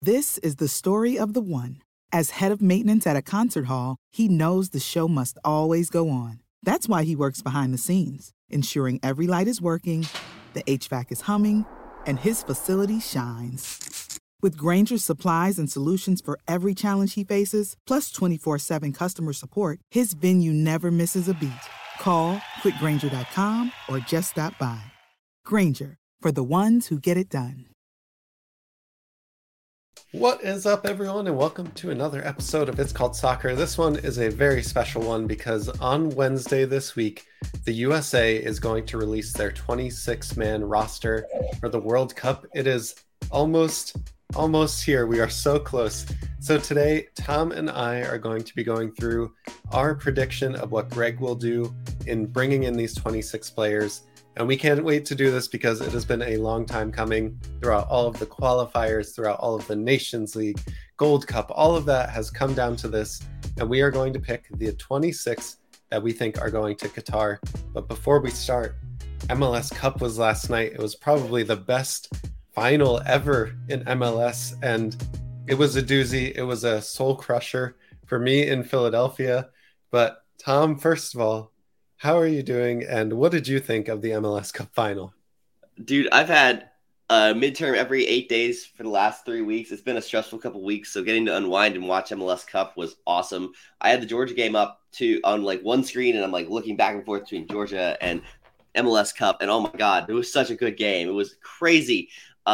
This is the story of the one. As head of maintenance at a concert hall, he knows the show must always go on. That's why he works behind the scenes, ensuring every light is working, the HVAC is humming, and his facility shines. With Grainger's supplies and solutions for every challenge he faces, plus 24/7 customer support, his venue never misses a beat. Call quickgrainger.com or just stop by. Grainger, for the ones who get it done. What is up, everyone, and welcome to another episode of It's Called Soccer. This one is a very special one because on Wednesday this week, the USA is going to release their 26-man roster for the World Cup. It is almost here. We are so close. So today, Tom and I are going to be going through our prediction of what Greg will do in bringing in these 26 players. And we can't wait to do this because it has been a long time coming. Throughout all of the qualifiers, throughout all of the Nations League, Gold Cup, all of that has come down to this. And we are going to pick the 26 that we think are going to Qatar. But before we start, MLS Cup was last night. It was probably the best final ever in MLS. And it was a doozy. It was a soul crusher for me in Philadelphia. But Tom, first of all, how are you doing, and what did you think of the MLS Cup final? Dude, I've had a midterm every 8 days for the last 3 weeks. It's been a stressful couple weeks, so getting to unwind and watch MLS Cup was awesome. I had the Georgia game up on like one screen, and I'm like looking back and forth between Georgia and MLS Cup, and oh my God, it was such a good game. It was crazy.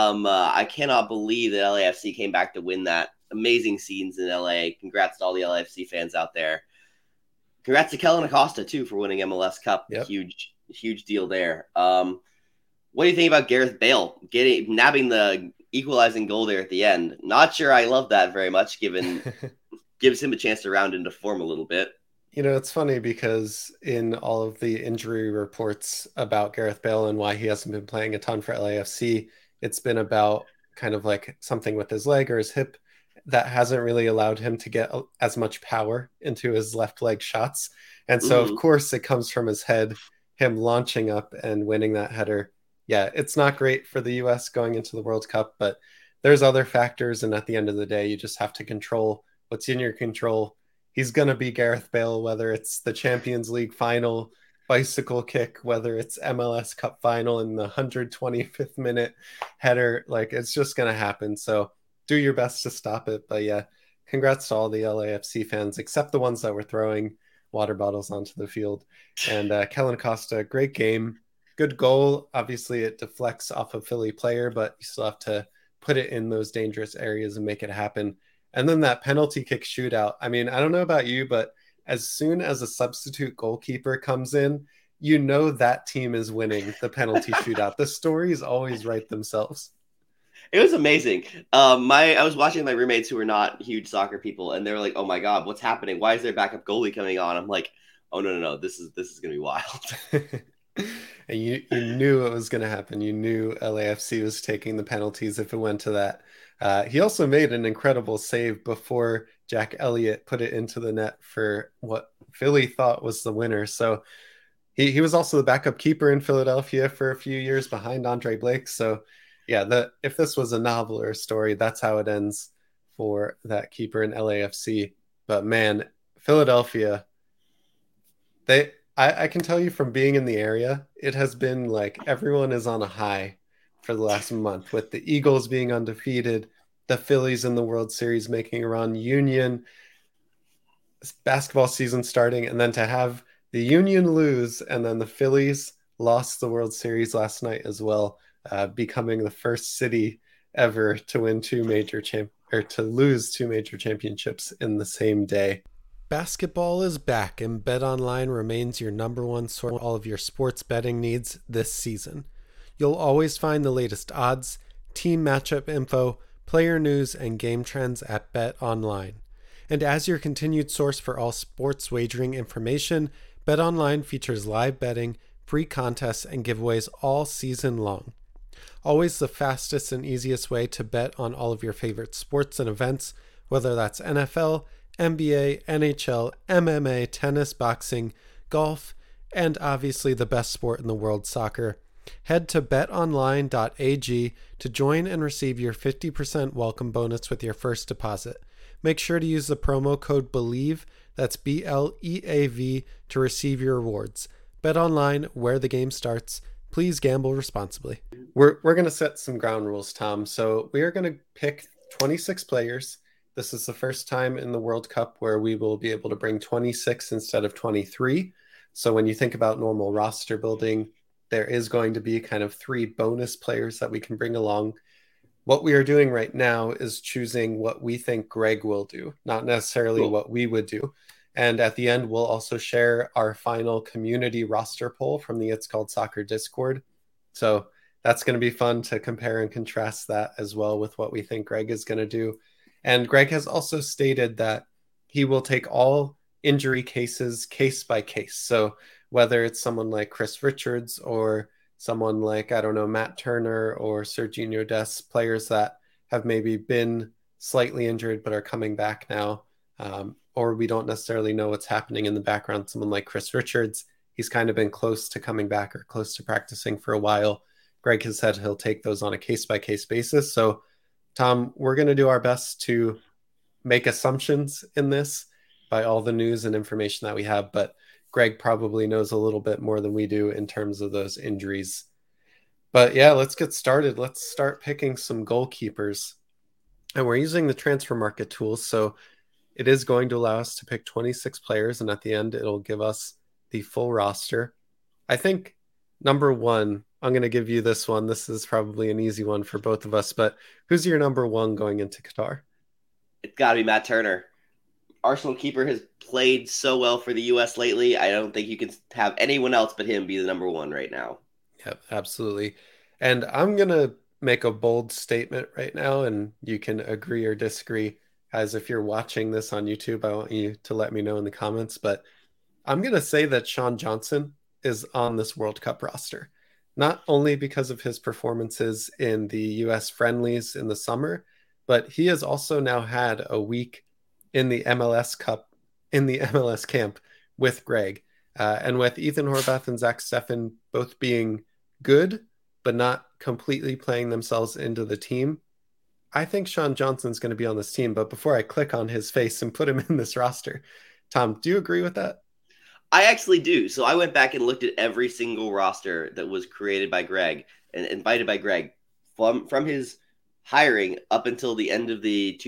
I cannot believe that LAFC came back to win that. Amazing scenes in LA. Congrats to all the LAFC fans out there. Congrats to Kellyn Acosta, too, for winning MLS Cup. Yep. Huge deal there. What do you think about Gareth Bale nabbing the equalizing goal there at the end? Not sure I love that very much, given gives him a chance to round into form a little bit. You know, it's funny because in all of the injury reports about Gareth Bale and why he hasn't been playing a ton for LAFC, it's been about kind of like something with his leg or his hip that hasn't really allowed him to get as much power into his left leg shots. And so, of course, it comes from his head, him launching up and winning that header. Yeah, it's not great for the U.S. going into the World Cup, but there's other factors. And at the end of the day, you just have to control what's in your control. He's going to be Gareth Bale, whether it's the Champions League final, bicycle kick, whether it's MLS Cup final in the 125th minute header. Like, it's just going to happen. So do your best to stop it. But yeah, congrats to all the LAFC fans, except the ones that were throwing water bottles onto the field. And Kellyn Acosta, great game, good goal. Obviously, it deflects off a Philly player, but you still have to put it in those dangerous areas and make it happen. And then that penalty kick shootout. I mean, I don't know about you, but as soon as a substitute goalkeeper comes in, you know that team is winning the penalty shootout. The stories always write themselves. It was amazing. I was watching my roommates who are not huge soccer people, and they were like, "Oh my God, what's happening? Why is there backup goalie coming on?" I'm like, "Oh no, this is gonna be wild." And you knew it was gonna happen. You knew LAFC was taking the penalties if it went to that. He also made an incredible save before Jack Elliott put it into the net for what Philly thought was the winner. So he was also the backup keeper in Philadelphia for a few years behind Andre Blake. So yeah, if this was a novel or a story, that's how it ends for that keeper in LAFC. But man, Philadelphia, I can tell you from being in the area, it has been like everyone is on a high for the last month, with the Eagles being undefeated, the Phillies in the World Series making a run, Union, basketball season starting, and then to have the Union lose and then the Phillies lost the World Series last night as well. Becoming the first city ever to win to lose two major championships in the same day. Basketball is back, and BetOnline remains your number one source for all of your sports betting needs this season. You'll always find the latest odds, team matchup info, player news, and game trends at BetOnline. And as your continued source for all sports wagering information, BetOnline features live betting, free contests, and giveaways all season long. Always the fastest and easiest way to bet on all of your favorite sports and events, whether that's NFL, NBA, NHL, MMA, tennis, boxing, golf, and obviously the best sport in the world, soccer. Head to betonline.ag to join and receive your 50% welcome bonus with your first deposit. Make sure to use the promo code BELIEVE, that's BLEAV, to receive your rewards. BetOnline, where the game starts. Please gamble responsibly. We're going to set some ground rules, Tom. So we are going to pick 26 players. This is the first time in the World Cup where we will be able to bring 26 instead of 23. So when you think about normal roster building, there is going to be kind of 3 bonus players that we can bring along. What we are doing right now is choosing what we think Greg will do, not necessarily what we would do. And at the end, we'll also share our final community roster poll from the It's Called Soccer Discord. So that's going to be fun to compare and contrast that as well with what we think Greg is going to do. And Greg has also stated that he will take all injury cases case by case. So whether it's someone like Chris Richards or someone like, I don't know, Matt Turner or Sergiño Dest, players that have maybe been slightly injured but are coming back now, or we don't necessarily know what's happening in the background. Someone like Chris Richards, he's kind of been close to coming back or close to practicing for a while. Greg has said he'll take those on a case-by-case basis. So, Tom, we're going to do our best to make assumptions in this by all the news and information that we have, but Greg probably knows a little bit more than we do in terms of those injuries. But yeah, let's get started. Let's start picking some goalkeepers. And we're using the transfer market tools, so it is going to allow us to pick 26 players, and at the end, it'll give us the full roster. I think number one, I'm going to give you this one. This is probably an easy one for both of us, but who's your number one going into Qatar? It's got to be Matt Turner. Arsenal keeper has played so well for the U.S. lately. I don't think you can have anyone else but him be the number one right now. Yep, absolutely. And I'm going to make a bold statement right now, and you can agree or disagree. As if you're watching this on YouTube, I want you to let me know in the comments. But I'm going to say that Sean Johnson is on this World Cup roster, not only because of his performances in the U.S. friendlies in the summer, but he has also now had a week in the MLS Cup, in the MLS camp with Greg. And with Ethan Horvath and Zach Steffen both being good, but not completely playing themselves into the team, I think Sean Johnson's going to be on this team. But before I click on his face and put him in this roster, Tom, do you agree with that? I actually do. So I went back and looked at every single roster that was created by Greg and invited by Greg from his hiring up until the end of the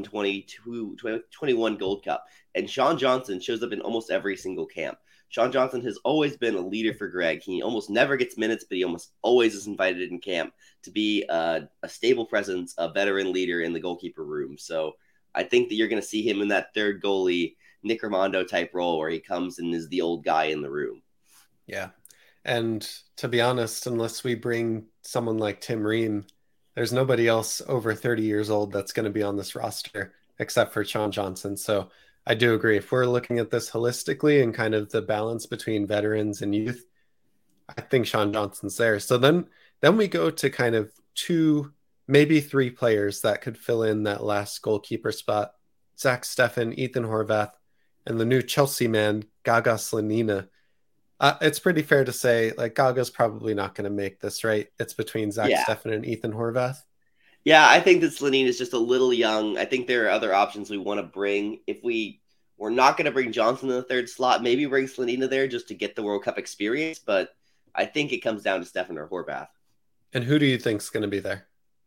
2021 Gold Cup. And Sean Johnson shows up in almost every single camp. Sean Johnson has always been a leader for Greg. He almost never gets minutes, but he almost always is invited in camp to be a stable presence, a veteran leader in the goalkeeper room. So I think that you're going to see him in that third goalie, Nick Rimando type role where he comes and is the old guy in the room. Yeah. And to be honest, unless we bring someone like Tim Ream, there's nobody else over 30 years old that's going to be on this roster except for Sean Johnson. So I do agree. If we're looking at this holistically and kind of the balance between veterans and youth, I think Sean Johnson's there. So then we go to kind of 2, maybe 3 players that could fill in that last goalkeeper spot. Zach Steffen, Ethan Horvath, and the new Chelsea man, Gaga Slonina. It's pretty fair to say, like, Gaga's probably not going to make this, right? It's between Zach Steffen and Ethan Horvath. Yeah, I think that Slonina is just a little young. I think there are other options we want to bring. If we're not going to bring Johnson in the third slot, maybe bring Slonina there just to get the World Cup experience. But I think it comes down to Steffen or Horvath. And who do you think is going to be there?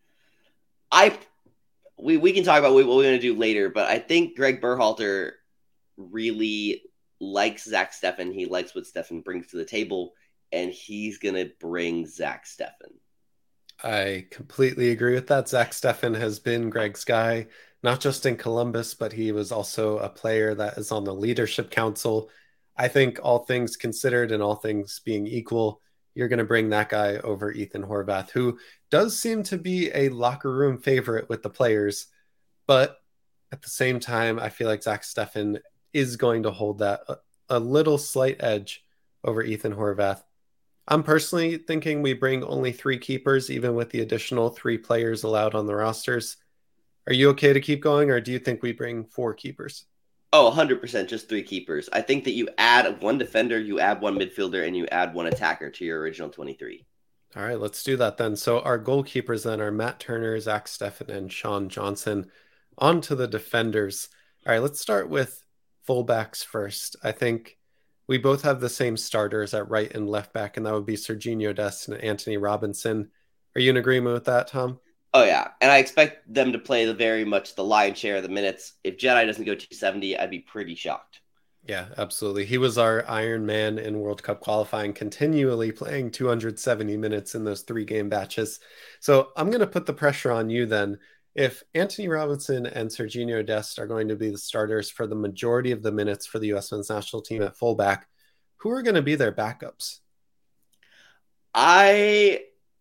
We can talk about what we're going to do later, but I think Greg Berhalter really likes Zach Steffen. He likes what Steffen brings to the table, and he's going to bring Zach Steffen. I completely agree with that. Zach Steffen has been Greg's guy, not just in Columbus, but he was also a player that is on the leadership council. I think all things considered and all things being equal, you're going to bring that guy over Ethan Horvath, who does seem to be a locker room favorite with the players. But at the same time, I feel like Zach Steffen is going to hold that a little slight edge over Ethan Horvath. I'm personally thinking we bring only 3 keepers, even with the additional 3 players allowed on the rosters. Are you okay to keep going, or do you think we bring 4 keepers? Oh, 100%, just 3 keepers. I think that you add 1 defender, you add 1 midfielder, and you add 1 attacker to your original 23. All right, let's do that then. So our goalkeepers then are Matt Turner, Zach Steffen, and Sean Johnson. On to the defenders. All right, let's start with fullbacks first. I think we both have the same starters at right and left back, and that would be Serginho Dest and Anthony Robinson. Are you in agreement with that, Tom? Oh yeah, and I expect them to play very much the lion's share of the minutes. If Jedi doesn't go 270, I'd be pretty shocked. Yeah, absolutely. He was our Iron Man in World Cup qualifying, continually playing 270 minutes in those 3-game batches. So I'm going to put the pressure on you then. If Anthony Robinson and Serginho Dest are going to be the starters for the majority of the minutes for the U.S. men's national team at fullback, who are going to be their backups? We're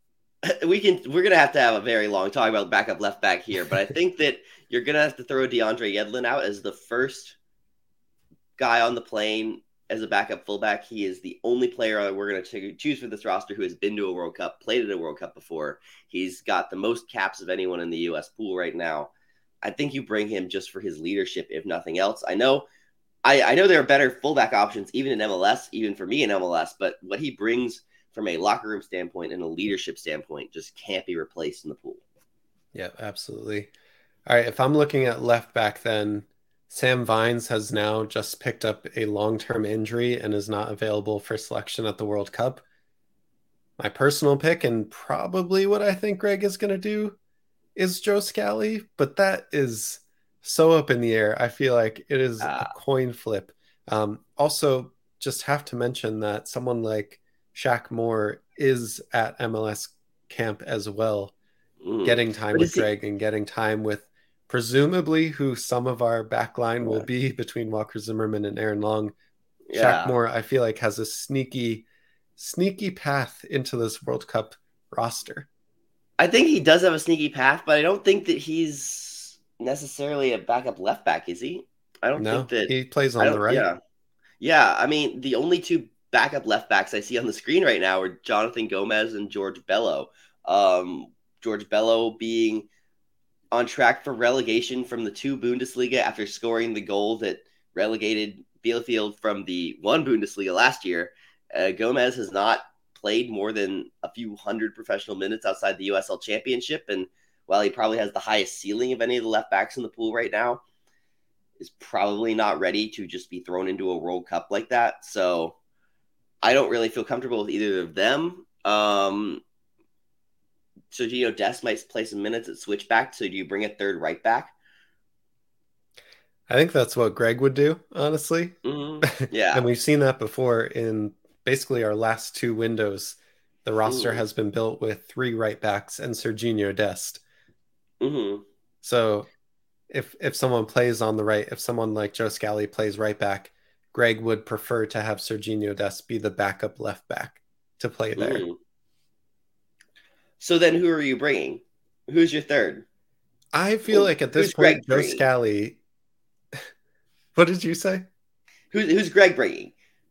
gonna have to have a very long talk about backup left back here, but I think that you're gonna have to throw DeAndre Yedlin out as the first guy on the plane as a backup fullback. He is the only player we're going to choose for this roster who has been to a World Cup, played at a World Cup before. He's got the most caps of anyone in the U.S. pool right now. I think you bring him just for his leadership, if nothing else. I know there are better fullback options, even in MLS, even for me in MLS, but what he brings from a locker room standpoint and a leadership standpoint just can't be replaced in the pool. Yeah, absolutely. All right, if I'm looking at left back then, Sam Vines has now just picked up a long-term injury and is not available for selection at the World Cup. My personal pick, and probably what I think Greg is going to do, is Joe Scally, but that is so up in the air. I feel like it is a coin flip. Also, just have to mention that someone like Shaq Moore is at MLS camp as well, getting time with Greg and getting time with presumably who some of our backline will be between Walker Zimmerman and Aaron Long. Shaq Moore, I feel like, has a sneaky path into this World Cup roster. I think he does have a sneaky path, but I don't think that he's necessarily a backup left back, is he? I don't think that he plays on the right. Yeah. I mean, the only two backup left backs I see on the screen right now are Jonathan Gomez and George Bello. George Bello being on track for relegation from the 2 Bundesliga after scoring the goal that relegated Bielefeld from the 1 Bundesliga last year. Gomez has not played more than a few hundred professional minutes outside the USL Championship, and while he probably has the highest ceiling of any of the left backs in the pool right now, is probably not ready to just be thrown into a World Cup like that. So I don't really feel comfortable with either of them. Serginho Dest might play some minutes at switchback. So do you bring a third right back? I think that's what Greg would do, honestly. Mm-hmm. Yeah. And we've seen that before in basically our last 2 windows. The roster has been built with 3 right backs and Serginho Dest. Mm-hmm. So if someone plays on the right, if someone like Joe Scally plays right back, Greg would prefer to have Serginho Dest be the backup left back to play there. Mm-hmm. So then who are you bringing? Who's your third? I feel like at this point, Joe Scally... What did you say? Who's Greg bringing?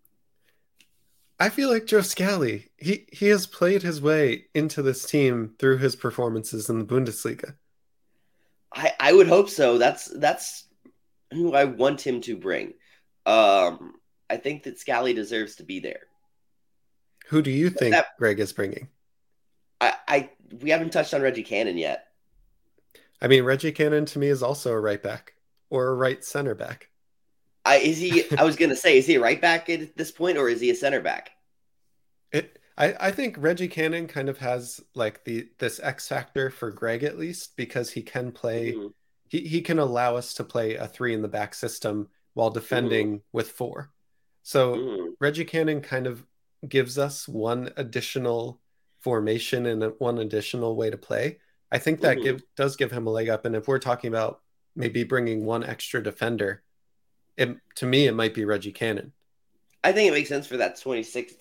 I feel like Joe Scally. He has played his way into this team through his performances in the Bundesliga. I would hope so. That's who I want him to bring. I think that Scally deserves to be there. Who do you think Greg is bringing? We haven't touched on Reggie Cannon yet. I mean, Reggie Cannon to me is also a right back or a right center back. I was going to say, is he a right back at this point, or is he a center back? I think Reggie Cannon kind of has like this X factor for Greg, at least, because he can play. Mm-hmm. He can allow us to play a 3 in the back system while defending with 4. So Reggie Cannon kind of gives us one additional formation and one additional way to play. I think that does give him a leg up. And if we're talking about maybe bringing one extra defender, to me, it might be Reggie Cannon. I think it makes sense for that 26th,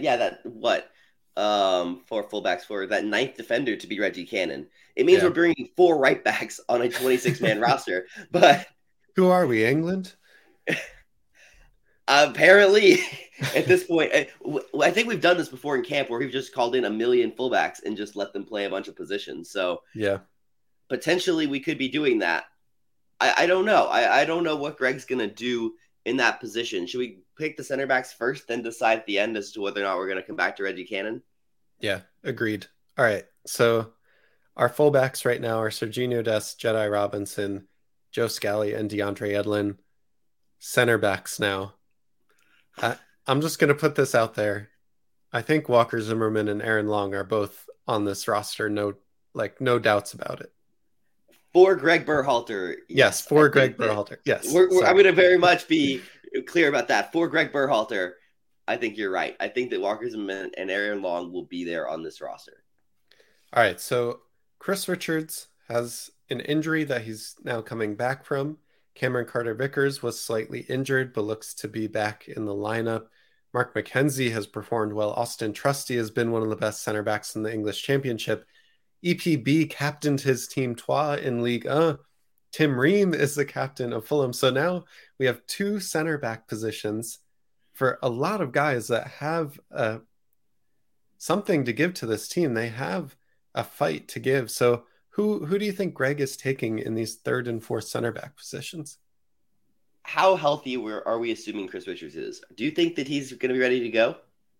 for fullbacks, for that 9th defender to be Reggie Cannon. It means we're bringing 4 right backs on a 26-man roster. But who are we, England? Apparently, at this point, I think we've done this before in camp where we've just called in 1 million fullbacks and just let them play a bunch of positions. So yeah, potentially we could be doing that. I don't know. I don't know what Greg's going to do in that position. Should we pick the center backs first, then decide at the end as to whether or not we're going to come back to Reggie Cannon? Yeah, Agreed. All right. So our fullbacks right now are Serginho Dest, Jedi Robinson, Joe Scally, and DeAndre Edlin. Center backs now. I'm just going to put this out there. I think Walker Zimmerman and Aaron Long are both on this roster. No doubts about it. For Greg Berhalter. Yes, for Greg Berhalter. Yes. I'm going to very much be clear about that. For Greg Berhalter, I think you're right. I think that Walker Zimmerman and Aaron Long will be there on this roster. All right. So Chris Richards has an injury that he's now coming back from. Cameron Carter-Vickers was slightly injured, but looks to be back in the lineup. Mark McKenzie has performed well. Austin Trusty has been one of the best center backs in the English Championship. EPB captained his team Troyes in Ligue 1. Tim Ream is the captain of Fulham. So now we have two center back positions for a lot of guys that have something to give to this team. They have a fight to give. So who do you think Greg is taking in these third and fourth center back positions? How healthy are we assuming Chris Richards is? Do you think that he's going to be ready to go?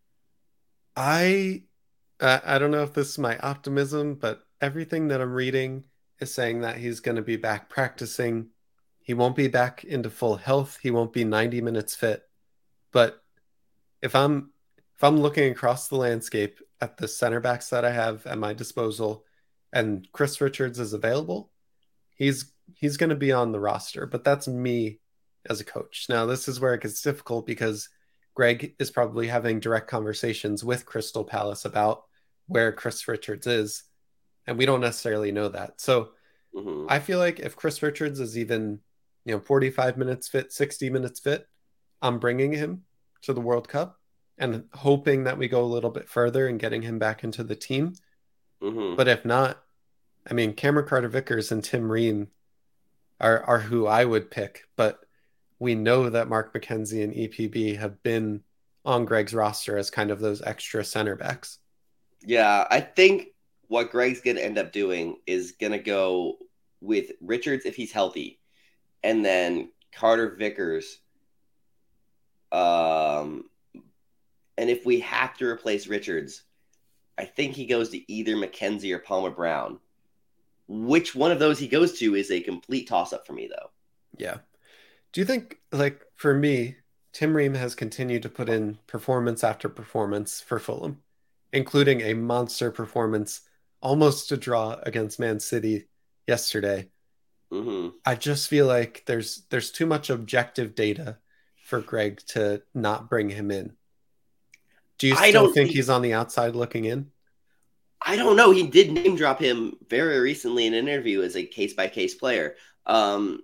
I don't know if this is my optimism, but everything that I'm reading is saying that he's going to be back practicing. He won't be back into full health. He won't be 90 minutes fit. But if I'm looking across the landscape at the center backs that I have at my disposal and Chris Richards is available, he's going to be on the roster. But that's me as a coach. Now, this is where it gets difficult because Greg is probably having direct conversations with Crystal Palace about where Chris Richards is, and we don't necessarily know that. So I feel like if Chris Richards is even 45 minutes fit, 60 minutes fit, I'm bringing him to the World Cup and hoping that we go a little bit further and getting him back into the team. But if not, I mean, Cameron Carter-Vickers and Tim Ream are who I would pick, but we know that Mark McKenzie and EPB have been on Greg's roster as kind of those extra center backs. Yeah, I think what Greg's going to end up doing is going to go with Richards if he's healthy, and then Carter-Vickers. And if we have to replace Richards, I think he goes to either McKenzie or Palmer Brown. Which one of those he goes to is a complete toss-up for me, though. Yeah. Do you think, for me, Tim Ream has continued to put in performance after performance for Fulham, including a monster performance, almost a draw against Man City yesterday. I just feel like there's too much objective data for Greg to not bring him in. Do you still think he's on the outside looking in? I don't know. He did name drop him very recently in an interview as a case-by-case player. I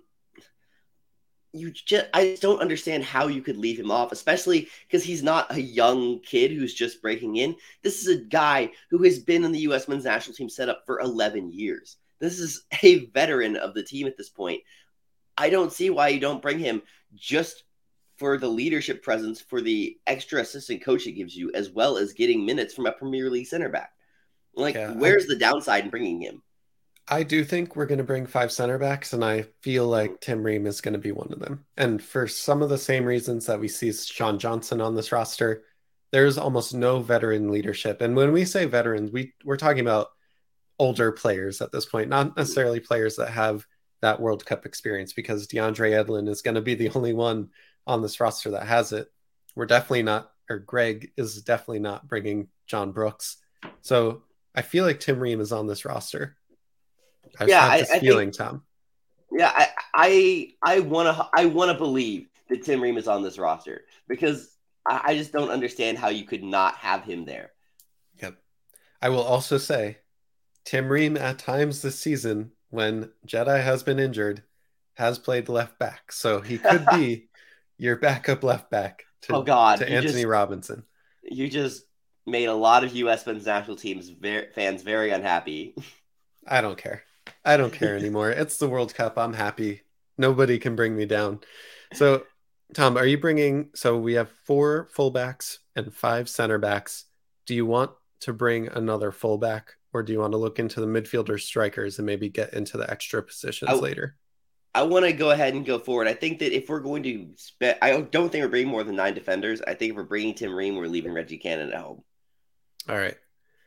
just don't understand how you could leave him off, especially because he's not a young kid who's just breaking in. This is a guy who has been in the U.S. men's national team setup for 11 years. This is a veteran of the team at this point. I don't see why you don't bring him just for the leadership presence, for the extra assistant coach it gives you, as well as getting minutes from a Premier League center back. Where's the downside in bringing him? I do think we're going to bring 5 center backs, and I feel like Tim Ream is going to be one of them. And for some of the same reasons that we see Sean Johnson on this roster, there's almost no veteran leadership. And when we say veterans, we're talking about older players at this point, not necessarily players that have that World Cup experience, because DeAndre Edlin is going to be the only one on this roster that has it. Greg is definitely not bringing John Brooks. So I feel like Tim Ream is on this roster. I think, Tom. Yeah, I want to believe that Tim Ream is on this roster because I just don't understand how you could not have him there. Yep. I will also say Tim Ream at times this season, when Jedi has been injured, has played left back. So he could be your backup left back to Anthony Robinson. You just made a lot of U.S. men's national teams fans very unhappy. I don't care. I don't care anymore. It's the World Cup. I'm happy. Nobody can bring me down. So, Tom, are you bringing... So we have 4 fullbacks and 5 center backs. Do you want to bring another fullback, or do you want to look into the midfielder strikers and maybe get into the extra positions later? I want to go ahead and go forward. I think that if we're going to spend... I don't think we're bringing more than 9 defenders. I think if we're bringing Tim Ream, we're leaving Reggie Cannon at home. All right.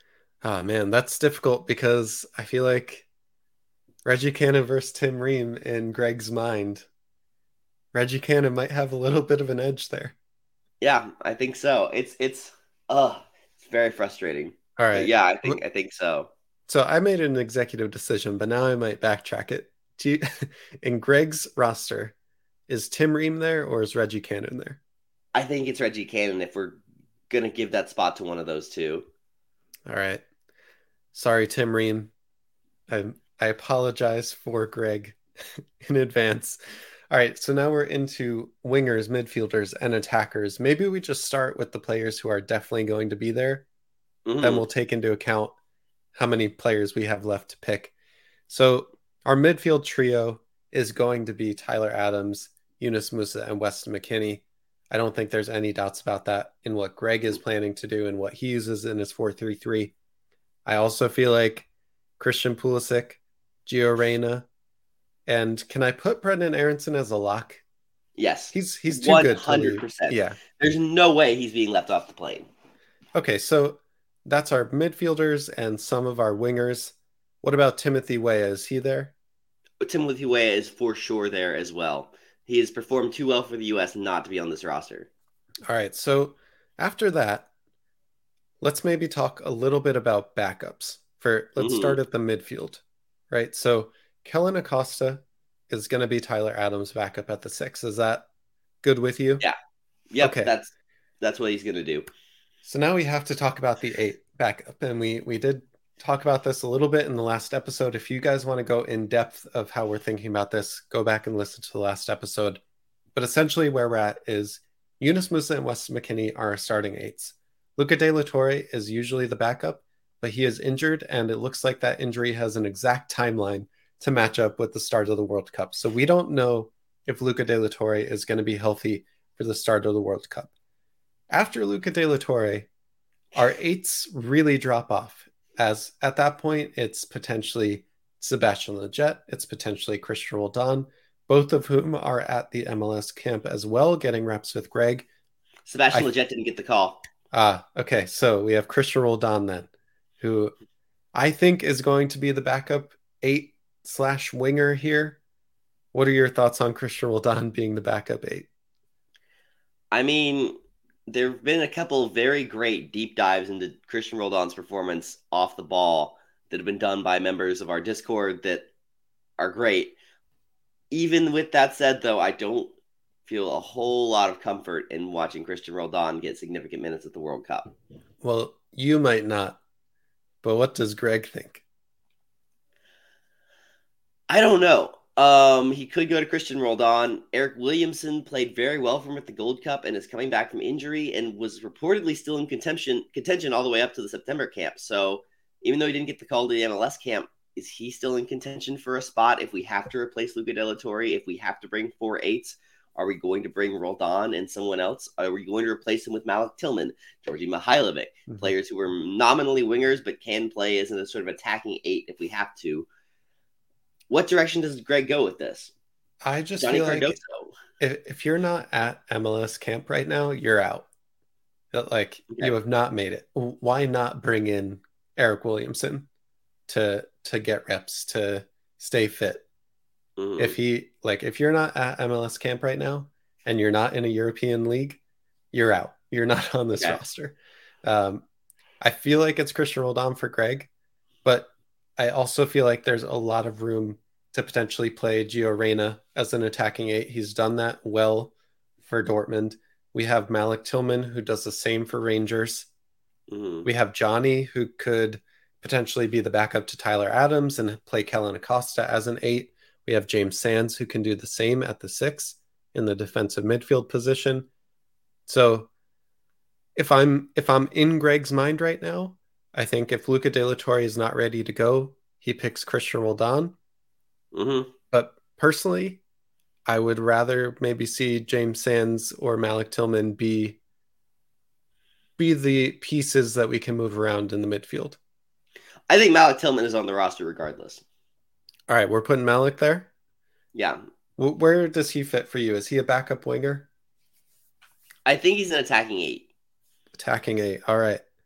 Oh man, that's difficult because I feel like Reggie Cannon versus Tim Ream in Greg's mind. Reggie Cannon might have a little bit of an edge there. Yeah, I think so. It's very frustrating. All But right. yeah, I think so. So I made an executive decision, but now I might backtrack it. Do you, in Greg's roster, is Tim Ream there or is Reggie Cannon there? I think it's Reggie Cannon if we're gonna give that spot to one of those two. All right. Sorry, Tim Ream. I apologize for Greg in advance. All right, so now we're into wingers, midfielders, and attackers. Maybe we just start with the players who are definitely going to be there. Then we'll take into account how many players we have left to pick. So our midfield trio is going to be Tyler Adams, Yunus Musa, and Weston McKennie. I don't think there's any doubts about that in what Greg is planning to do and what he uses in his 4-3-3. I also feel like Christian Pulisic, Gio Reyna, and can I put Brendan Aronson as a lock? Yes. He's too good to leave. 100%. Yeah. There's no way he's being left off the plane. Okay, so that's our midfielders and some of our wingers. What about Timothy Weah? Is he there? Timothy Weah is for sure there as well. He has performed too well for the U.S. not to be on this roster. All right, so after that, let's maybe talk a little bit about backups. Let's start at the midfield, right? So Kellen Acosta is going to be Tyler Adams' backup at the 6. Is that good with you? Yeah. Yep. Okay. That's what he's going to do. So now we have to talk about the 8 backup, and we did talk about this a little bit in the last episode. If you guys want to go in depth of how we're thinking about this, go back and listen to the last episode. But essentially where we're at is Yunus Musa and Weston McKennie are our starting 8s. Luca De La Torre is usually the backup, but he is injured, and it looks like that injury has an exact timeline to match up with the start of the World Cup. So we don't know if Luca De La Torre is going to be healthy for the start of the World Cup. After Luca De La Torre, our 8s really drop off, as at that point, it's potentially Sebastian Lletget, it's potentially Christian Roldan, both of whom are at the MLS camp as well, getting reps with Greg. Sebastian Lletget didn't get the call. Okay, so we have Christian Roldan then, who I think is going to be the backup 8/winger here. What are your thoughts on Christian Roldan being the backup 8? I mean, there have been a couple of very great deep dives into Christian Roldan's performance off the ball that have been done by members of our Discord that are great. Even with that said, though, I don't feel a whole lot of comfort in watching Christian Roldan get significant minutes at the World Cup. Well, you might not, but what does Greg think? I don't know. He could go to Christian Roldan. Eric Williamson played very well for him at the Gold Cup and is coming back from injury and was reportedly still in contention all the way up to the September camp. So even though he didn't get the call to the MLS camp, is he still in contention for a spot if we have to replace Luca De La Torre, if we have to bring 4 8s? Are we going to bring Roldan and someone else? Are we going to replace him with Malik Tillman, Georgi Mihailovic, players who are nominally wingers but can play as a sort of attacking 8 if we have to? What direction does Greg go with this? I just Johnny feel Cardoso. like if you're not at MLS camp right now, you're out. You have not made it. Why not bring in Eric Williamson to get reps, to stay fit? If you're not at MLS camp right now and you're not in a European league, you're out. You're not on this roster. I feel like it's Christian Roldan for Greg, but I also feel like there's a lot of room to potentially play Gio Reyna as an attacking 8. He's done that well for Dortmund. We have Malik Tillman, who does the same for Rangers. We have Johnny, who could potentially be the backup to Tyler Adams and play Kellen Acosta as an 8. We have James Sands, who can do the same at the 6 in the defensive midfield position. So if I'm in Greg's mind right now, I think if Luca De La Torre is not ready to go, he picks Christian Roldan. But personally, I would rather maybe see James Sands or Malik Tillman be the pieces that we can move around in the midfield. I think Malik Tillman is on the roster regardless. All right, we're putting Malik there? Yeah. Where does he fit for you? Is he a backup winger? I think he's an attacking 8. Attacking 8. All right.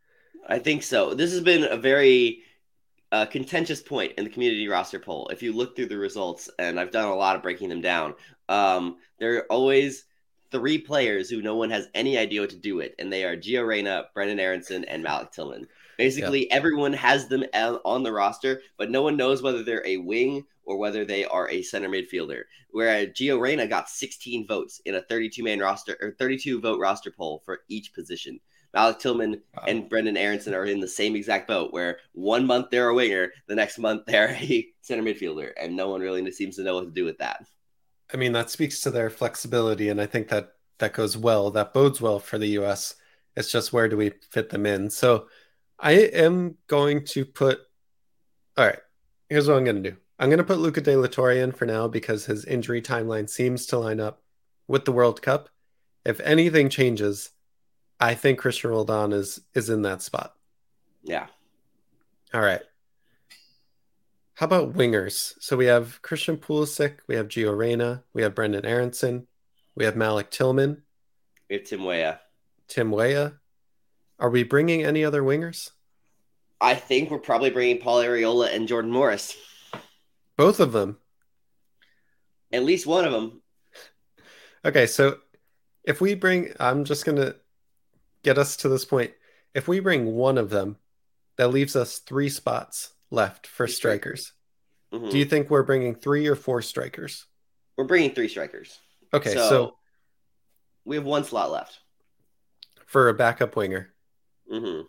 I think so. This has been a very contentious point in the community roster poll. If you look through the results, and I've done a lot of breaking them down, there are always three players who no one has any idea what to do with, and they are Gio Reyna, Brendan Aronson, and Malik Tillman. Basically, everyone has them on the roster, but no one knows whether they're a wing or whether they are a center midfielder. Whereas Gio Reyna got 16 votes in a 32-man roster or 32-vote roster poll for each position. Malik Tillman and Brendan Aronson are in the same exact boat, where 1 month they're a winger, the next month they're a center midfielder, and no one really seems to know what to do with that. I mean, that speaks to their flexibility, and I think that goes well. That bodes well for the U.S. It's just where do we fit them in? So I am going to put. All right, here's what I'm going to do. I'm going to put Luca De La Torre in for now because his injury timeline seems to line up with the World Cup. If anything changes, I think Christian Roldan is in that spot. Yeah. All right. How about wingers? So we have Christian Pulisic, we have Gio Reyna, we have Brendan Aronson, we have Malik Tillman. We have Tim Weah. Tim Weah. Are we bringing any other wingers? I think we're probably bringing Paul Arriola and Jordan Morris. Both of them? At least one of them. Okay, so if we bring, I'm just going to get us to this point. If we bring one of them, that leaves us 3 spots left for strikers. Mm-hmm. Do you think we're bringing 3 or 4 strikers? We're bringing 3 strikers. Okay, so we have 1 slot left for a backup winger. Mm-hmm.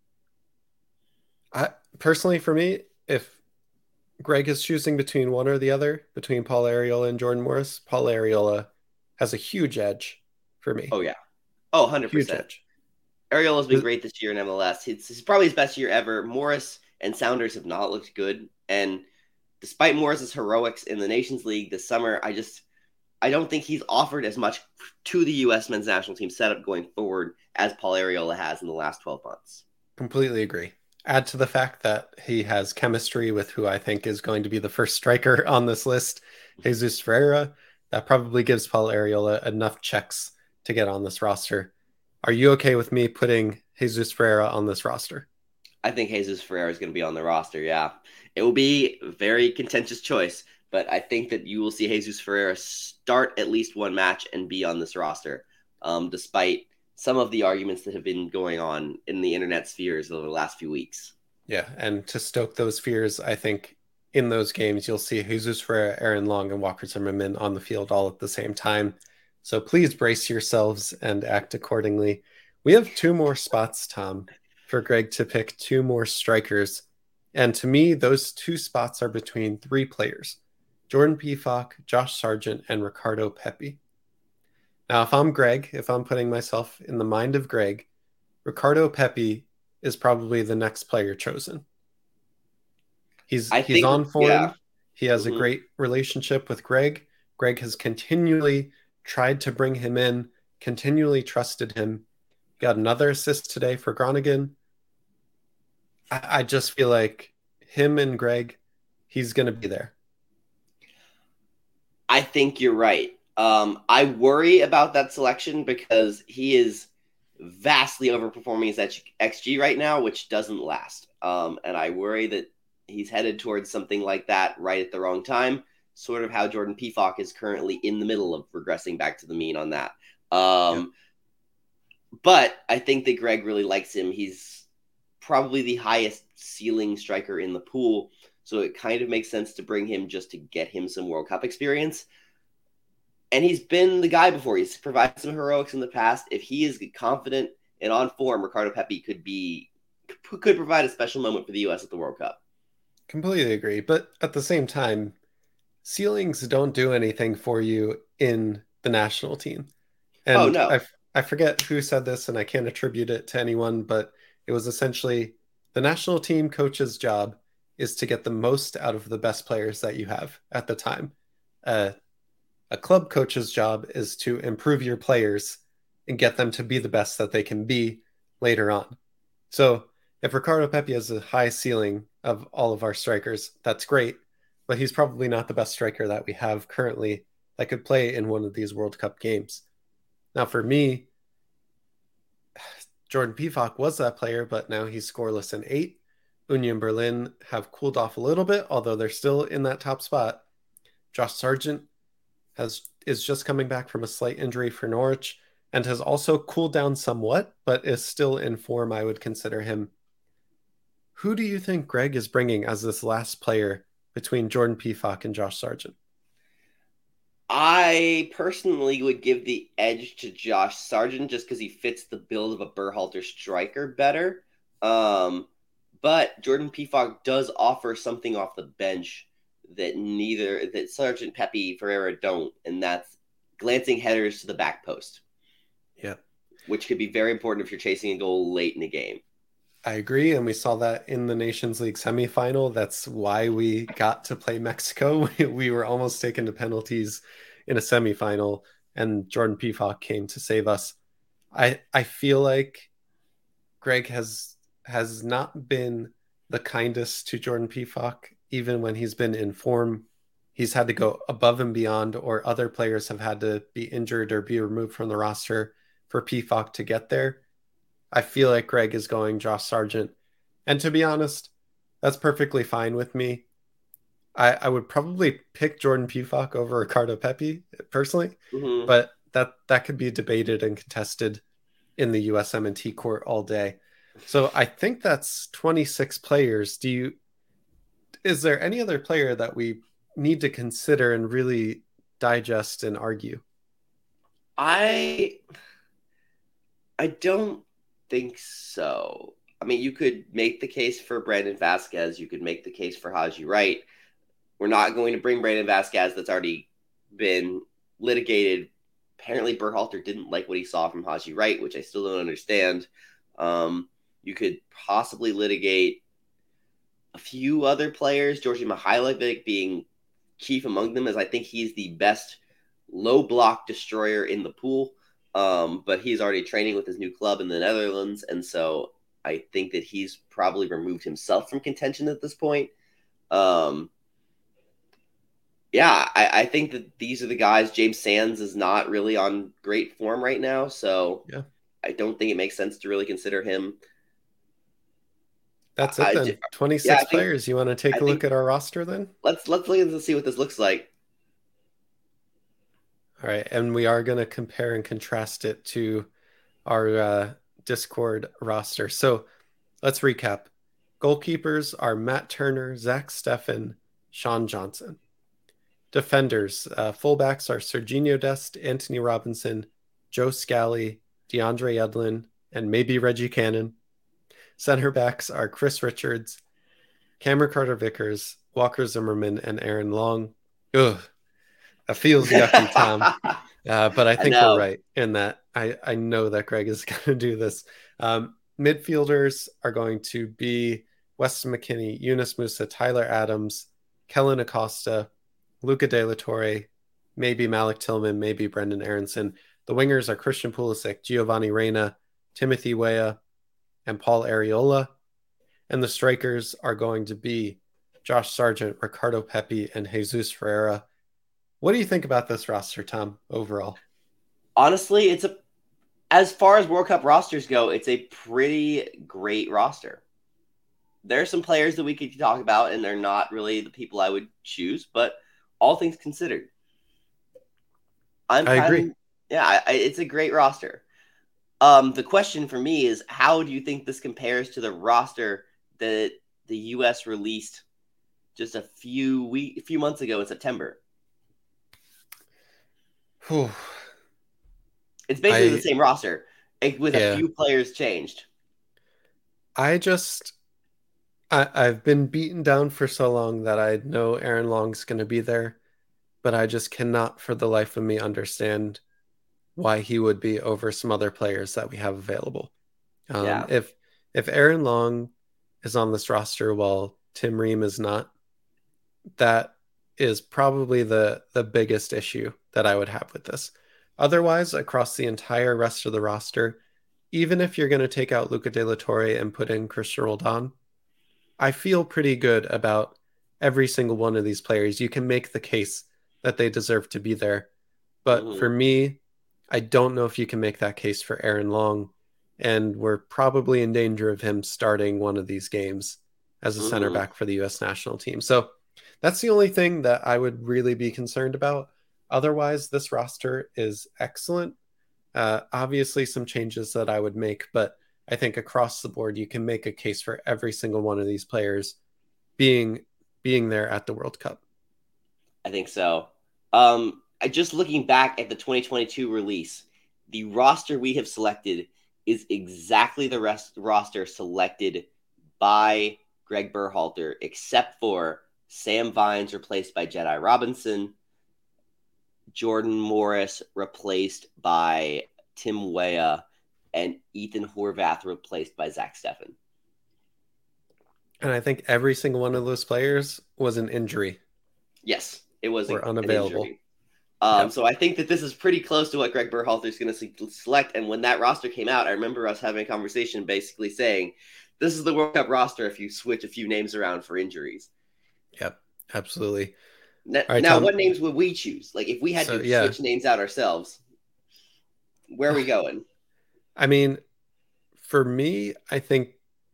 Personally, for me, if Greg is choosing between one or the other, between Paul Arriola and Jordan Morris, Paul Arriola has a huge edge for me. Oh, yeah. Oh, 100%. Huge edge. Arriola's been great this year in MLS. It's probably his best year ever. Morris and Sounders have not looked good. And despite Morris's heroics in the Nations League this summer, I don't think he's offered as much to the U.S. men's national team setup going forward as Paul Arriola has in the last 12 months. Completely agree. Add to the fact that he has chemistry with who I think is going to be the first striker on this list, Jesus Ferreira. That probably gives Paul Arriola enough checks to get on this roster. Are you okay with me putting Jesus Ferreira on this roster? I think Jesus Ferreira is going to be on the roster, yeah. It will be a very contentious choice, but I think that you will see Jesus Ferreira start at least one match and be on this roster, despite some of the arguments that have been going on in the internet spheres over the last few weeks. Yeah, and to stoke those fears, I think in those games you'll see Jesus Ferreira, Aaron Long, and Walker Zimmerman on the field all at the same time. So please brace yourselves and act accordingly. We have 2 more spots, Tom, for Greg to pick 2 more strikers. And to me, those 2 spots are between 3 players, Jordan Pefok, Josh Sargent, and Ricardo Pepi. Now, if I'm Greg, if I'm putting myself in the mind of Greg, Ricardo Pepi is probably the next player chosen. He's on form. Yeah. He has a great relationship with Greg. Greg has continually tried to bring him in, continually trusted him. Got another assist today for Groningen. I just feel like him and Greg, he's going to be there. I think you're right. I worry about that selection because he is vastly overperforming his XG right now, which doesn't last. And I worry that he's headed towards something like that right at the wrong time, sort of how Jordan Pefok is currently in the middle of regressing back to the mean on that. But I think that Greg really likes him. He's probably the highest ceiling striker in the pool, so it kind of makes sense to bring him just to get him some World Cup experience. And he's been the guy before. He's provided some heroics in the past. If he is confident and on form, Ricardo Pepi could provide a special moment for the U.S. at the World Cup. Completely agree. But at the same time, ceilings don't do anything for you in the national team. And no. I forget who said this, and I can't attribute it to anyone, but it was essentially the national team coach's job is to get the most out of the best players that you have at the time. A club coach's job is to improve your players and get them to be the best that they can be later on. So if Ricardo Pepi has a high ceiling of all of our strikers, that's great, but he's probably not the best striker that we have currently that could play in one of these World Cup games. Now, for me, Jordan Pefok was that player, but now he's scoreless in 8. Union Berlin have cooled off a little bit, although they're still in that top spot. Josh Sargent is just coming back from a slight injury for Norwich and has also cooled down somewhat, but is still in form. I would consider him. Who do you think Greg is bringing as this last player between Jordan Pefok and Josh Sargent? I personally would give the edge to Josh Sargent just because he fits the build of a Berhalter striker better. But Jordan Pefok does offer something off the bench that Sargent, Pepe, Ferreira don't, and that's glancing headers to the back post. Yeah. Which could be very important if you're chasing a goal late in the game. I agree, and we saw that in the Nations League semifinal. That's why we got to play Mexico. We were almost taken to penalties in a semifinal, and Jordan Pefok came to save us. I feel like Greg has not been the kindest to Jordan Pefok, even when he's been in form. He's had to go above and beyond, or other players have had to be injured or be removed from the roster for Pefok to get there. I feel like Greg is going Josh Sargent. And to be honest, that's perfectly fine with me. I would probably pick Jordan Pefok over Ricardo Pepi personally, but that could be debated and contested in the USMNT court all day. So I think that's 26 players. Is there any other player that we need to consider and really digest and argue? I don't think so. I mean, you could make the case for Brandon Vasquez. You could make the case for Haji Wright. We're not going to bring Brandon Vasquez. That's already been litigated. Apparently, Berhalter didn't like what he saw from Haji Wright, which I still don't understand. You could possibly litigate a few other players, Georgi Mihailovic being chief among them, as I think he's the best low block destroyer in the pool. But he's already training with his new club in the Netherlands, and so I think that he's probably removed himself from contention at this point. I think that these are the guys. James Sands is not really on great form right now, so I don't think it makes sense to really consider him. That's it then. 26 players. You want to take a look at our roster then? Let's look and see what this looks like. All right, and we are going to compare and contrast it to our Discord roster. So let's recap. Goalkeepers are Matt Turner, Zach Steffen, Sean Johnson. Defenders, fullbacks are Serginho Dest, Anthony Robinson, Joe Scally, DeAndre Edlin, and maybe Reggie Cannon. Center backs are Chris Richards, Cameron Carter-Vickers, Walker Zimmerman, and Aaron Long. Ugh, that feels yucky, Tom. But I think we're right in that. I know that Greg is going to do this. Midfielders are going to be Weston McKennie, Yunus Musa, Tyler Adams, Kellen Acosta, Luca De La Torre, maybe Malik Tillman, maybe Brendan Aronson. The wingers are Christian Pulisic, Giovanni Reyna, Timothy Weah, and Paul Areola. And the strikers are going to be Josh Sargent, Ricardo Pepi, and Jesus Ferreira. What do you think about this roster, Tom, overall? Honestly, as far as World Cup rosters go, it's a pretty great roster. There are some players that we could talk about, and they're not really the people I would choose, but all things considered, I agree. It's a great roster. The question for me is, how do you think this compares to the roster that the U.S. released just a few months ago in September? Whew. It's basically the same roster with a few players changed. I've been beaten down for so long that I know Aaron Long's going to be there, but I just cannot for the life of me understand why he would be over some other players that we have available. If Aaron Long is on this roster while Tim Ream is not, that is probably the biggest issue that I would have with this. Otherwise, across the entire rest of the roster, even if you're going to take out Luca De La Torre and put in Christian Roldan, I feel pretty good about every single one of these players. You can make the case that they deserve to be there. But for me, I don't know if you can make that case for Aaron Long. and we're probably in danger of him starting one of these games as a center back for the U.S. national team. So that's the only thing that I would really be concerned about. Otherwise, this roster is excellent. Obviously, some changes that I would make, but I think across the board, you can make a case for every single one of these players being there at the World Cup. I think so. Just looking back at the 2022 release, the roster we have selected is exactly the roster selected by Greg Berhalter, except for Sam Vines replaced by Jedi Robinson, Jordan Morris replaced by Tim Weah, and Ethan Horvath replaced by Zach Steffen. And I think every single one of those players was an injury. Yes, it was unavailable. So I think that this is pretty close to what Greg Berhalter is going to select. And when that roster came out, I remember us having a conversation basically saying, this is the World Cup roster if you switch a few names around for injuries. Yep, absolutely. Now, what names would we choose? Like, if we had to switch names out ourselves, where are we going? I mean, for me, I think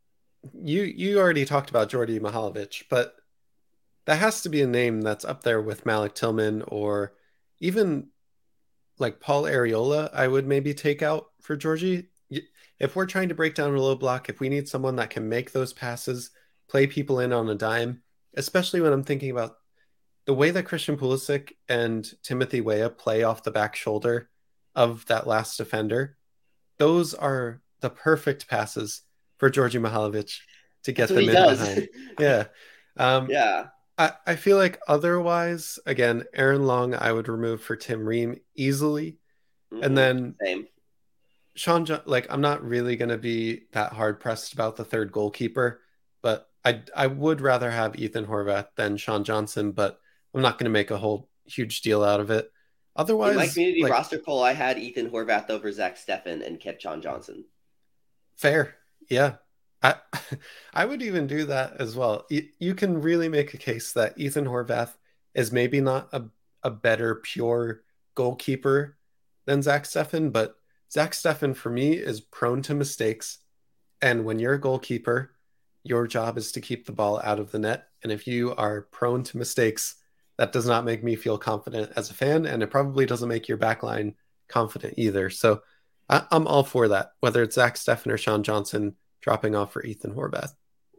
you already talked about Djordje Mihailovic, but that has to be a name that's up there with Malik Tillman, or even like Paul Arriola. I would maybe take out for Djordje. If we're trying to break down a low block, if we need someone that can make those passes, play people in on a dime, especially when I'm thinking about the way that Christian Pulisic and Timothy Weah play off the back shoulder of that last defender, those are the perfect passes for Djordje Mihailovic to get them in behind. Yeah. I feel like otherwise, again, Aaron Long, I would remove for Tim Ream easily. Mm-hmm. And then Sean, I'm not really going to be that hard pressed about the third goalkeeper, but I would rather have Ethan Horvath than Sean Johnson, but I'm not going to make a whole huge deal out of it. Otherwise, in my community roster poll, I had Ethan Horvath over Zach Steffen and kept Sean Johnson. Fair. Yeah. I would even do that as well. You can really make a case that Ethan Horvath is maybe not a better pure goalkeeper than Zach Steffen, but Zach Steffen for me is prone to mistakes. And when you're a goalkeeper, your job is to keep the ball out of the net. And if you are prone to mistakes, that does not make me feel confident as a fan, and it probably doesn't make your backline confident either. So I'm all for that, whether it's Zach Steffen or Sean Johnson dropping off for Ethan Horvath.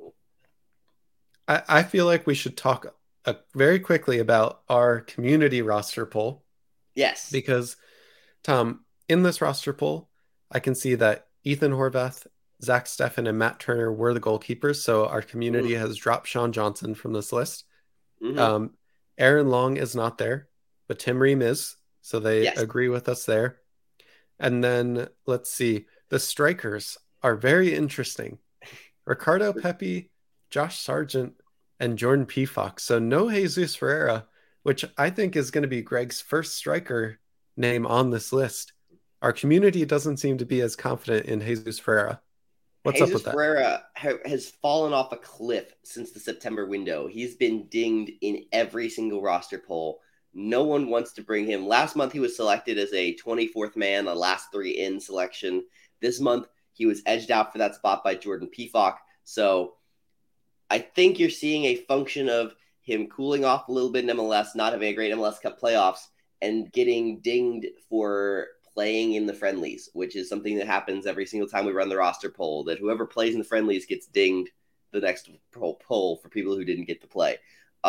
I feel like we should talk very quickly about our community roster poll. Yes. Because, Tom, in this roster poll, I can see that Ethan Horvath, Zach Steffen, and Matt Turner were the goalkeepers. So our community has dropped Sean Johnson from this list. Mm-hmm. Aaron Long is not there, but Tim Ream is. So they agree with us there. And then let's see. The strikers are very interesting. Ricardo Pepi, Josh Sargent, and Jordan Pefok. So no Jesus Ferreira, which I think is going to be Greg's first striker name on this list. Our community doesn't seem to be as confident in Jesus Ferreira. What's up with that? Ferreira has fallen off a cliff since the September window. He's been dinged in every single roster poll. No one wants to bring him. Last month, he was selected as a 24th man, a last three in selection. This month, he was edged out for that spot by Jordan Pefok. So I think you're seeing a function of him cooling off a little bit in MLS, not having a great MLS Cup playoffs, and getting dinged for playing in the friendlies, which is something that happens every single time we run the roster poll, that whoever plays in the friendlies gets dinged the next poll for people who didn't get to play.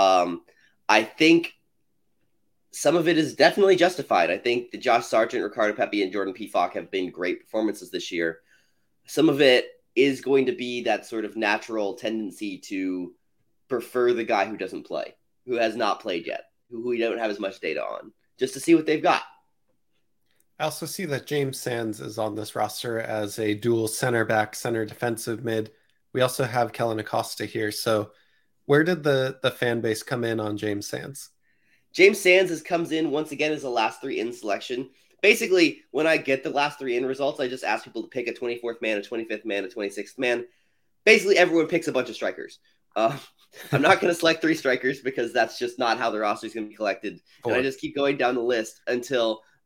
I think some of it is definitely justified. I think the Josh Sargent, Ricardo Pepi, and Jordan Pefok have been great performances this year. Some of it is going to be that sort of natural tendency to prefer the guy who doesn't play, who has not played yet, who we don't have as much data on, just to see what they've got. I also see that James Sands is on this roster as a dual center back, center defensive mid. We also have Kellen Acosta here. So where did the fan base come in on James Sands? James Sands comes in once again as a last three in selection. Basically, when I get the last three in results, I just ask people to pick a 24th man, a 25th man, a 26th man. Basically, everyone picks a bunch of strikers. I'm not going to select three strikers because that's just not how the roster is going to be collected. And I just keep going down the list until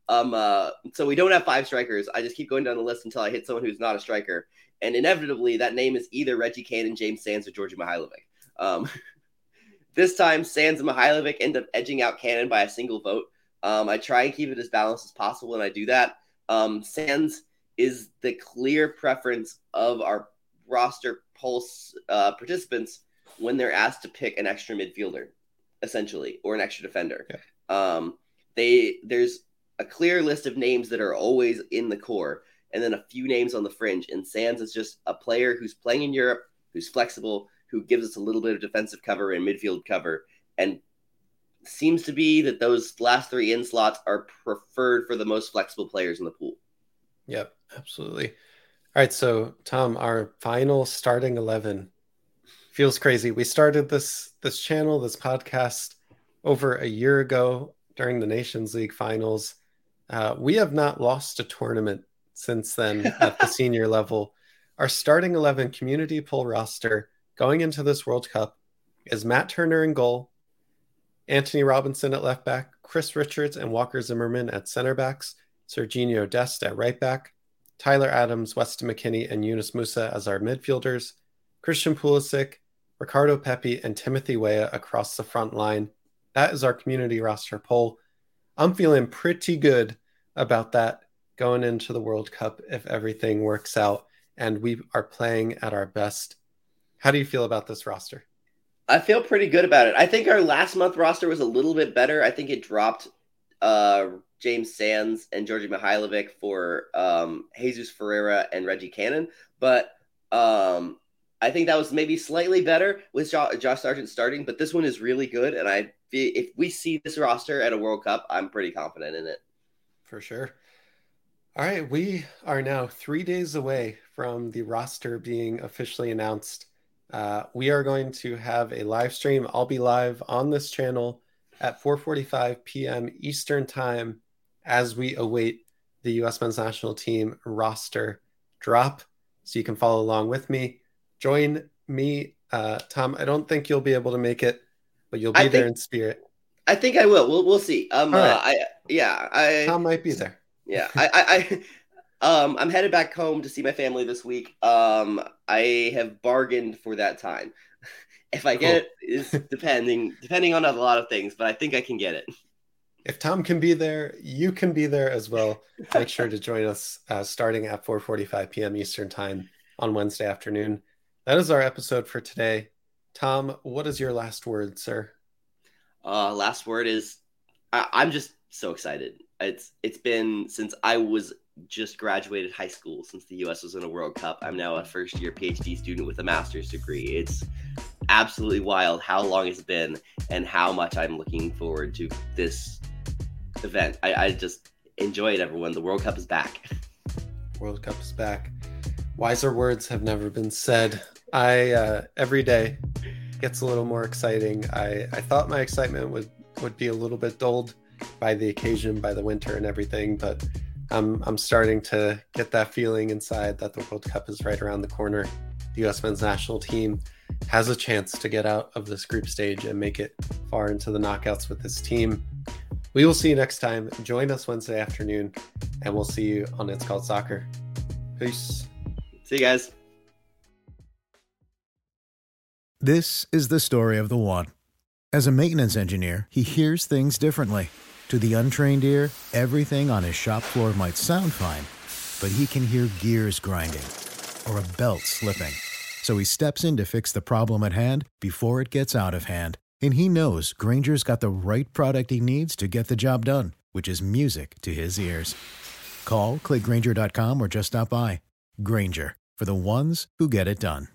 So we don't have 5 strikers. I just keep going down the list until I hit someone who's not a striker. And inevitably, that name is either Reggie Cannon, James Sands, or Georgi Mihailovic. This time, Sands and Mihailovic end up edging out Cannon by a single vote. I try and keep it as balanced as possible, and I do that. Sands is the clear preference of our roster pulse participants when they're asked to pick an extra midfielder, essentially, or an extra defender. Yeah. There's a clear list of names that are always in the core, and then a few names on the fringe. And Sands is just a player who's playing in Europe, who's flexible, who gives us a little bit of defensive cover and midfield cover, and seems to be that those last 3 in slots are preferred for the most flexible players in the pool. Yep, absolutely. All right, so Tom, our final starting 11 feels crazy. We started this channel, this podcast, over a year ago during the Nations League finals. We have not lost a tournament since then at the senior level. Our starting 11 community pool roster going into this World Cup is Matt Turner in goal, Anthony Robinson at left back, Chris Richards and Walker Zimmerman at center backs, Serginho Dest at right back, Tyler Adams, Weston McKennie, and Yunus Musa as our midfielders, Christian Pulisic, Ricardo Pepi, and Timothy Weah across the front line. That is our community roster poll. I'm feeling pretty good about that going into the World Cup if everything works out and we are playing at our best. How do you feel about this roster? I feel pretty good about it. I think our last month roster was a little bit better. I think it dropped James Sands and Georgi Mihailovic for Jesus Ferreira and Reggie Cannon. But I think that was maybe slightly better with Josh Sargent starting. But this one is really good. And if we see this roster at a World Cup, I'm pretty confident in it. For sure. All right. We are now 3 days away from the roster being officially announced. We are going to have a live stream. I'll be live on this channel at 4:45 p.m. Eastern time as we await the U.S. men's national team roster drop. So you can follow along with me. Join me. Tom, I don't think you'll be able to make it, but you'll be there in spirit. I think I will. We'll see. Right. Tom might be there. Yeah. I'm headed back home to see my family this week. I have bargained for that time. If I get it, is depending on a lot of things, but I think I can get it. If Tom can be there, you can be there as well. Make sure to join us starting at 4:45 p.m. Eastern time on Wednesday afternoon. That is our episode for today. Tom, what is your last word, sir? Last word is I'm just so excited. It's been since I was just graduated high school, since the U.S. was in a World Cup. I'm now a first-year PhD student with a master's degree. It's absolutely wild how long it's been and how much I'm looking forward to this event. I just enjoy it, everyone. The World Cup is back. World Cup is back. Wiser words have never been said. Every day gets a little more exciting. I thought my excitement would be a little bit dulled by the occasion, by the winter and everything, but I'm starting to get that feeling inside that the World Cup is right around the corner. The U.S. men's national team has a chance to get out of this group stage and make it far into the knockouts with this team. We will see you next time. Join us Wednesday afternoon, and we'll see you on It's Called Soccer. Peace. See you guys. This is the story of the one. As a maintenance engineer, he hears things differently. To the untrained ear, everything on his shop floor might sound fine, but he can hear gears grinding or a belt slipping. So he steps in to fix the problem at hand before it gets out of hand. And he knows Grainger's got the right product he needs to get the job done, which is music to his ears. Call, click Grainger.com, or just stop by. Grainger, for the ones who get it done.